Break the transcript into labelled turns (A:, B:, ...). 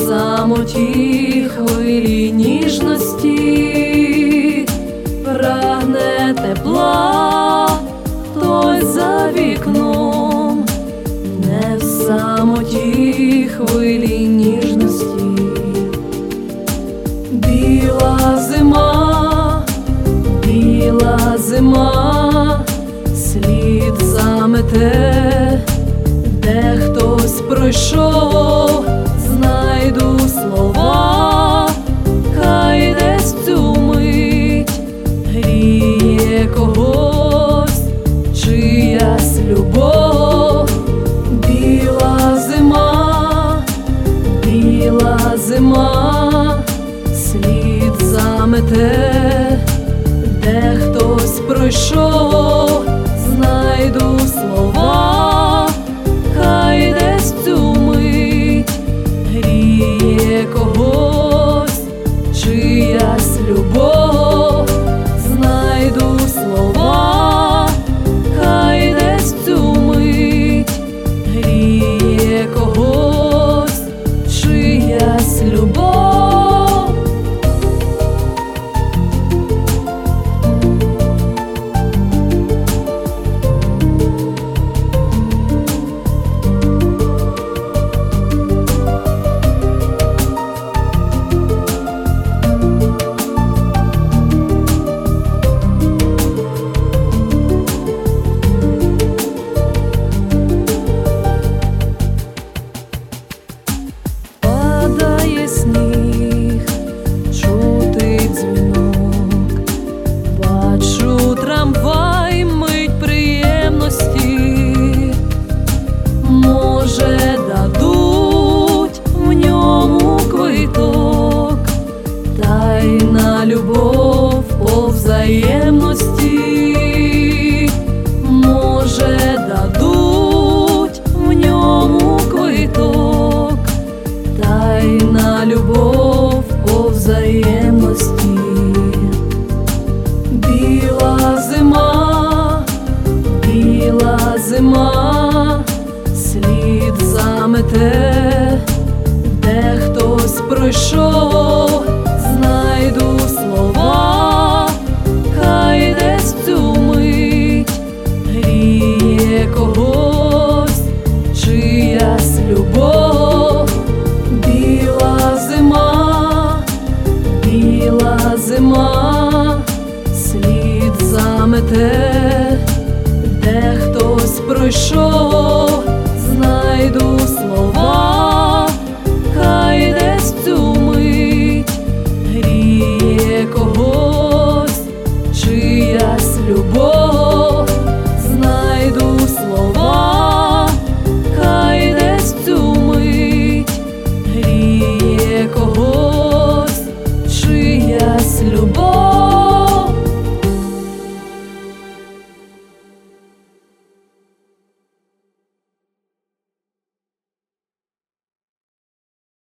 A: самоті хвилі ніжності, прагне тепла той за вікном, не в самоті хвилі ніжності. Біла зима, біла зима, слід замете, де хтось пройшов, знайду слова, хай десь в цю мить гріє когось чиясь любов. Біла зима, біла зима, слід замете, де хтось пройшов, знайду слова, хай десь в цю мить гріє когось чиясь любов. Знайду слова, хай десь в цю мить гріє когось чиясь любов. Сніг, чути дзвінок, бачу трамвай, мить приємності. Може, дадуть в ньому квиток, та й на любов по взаємності.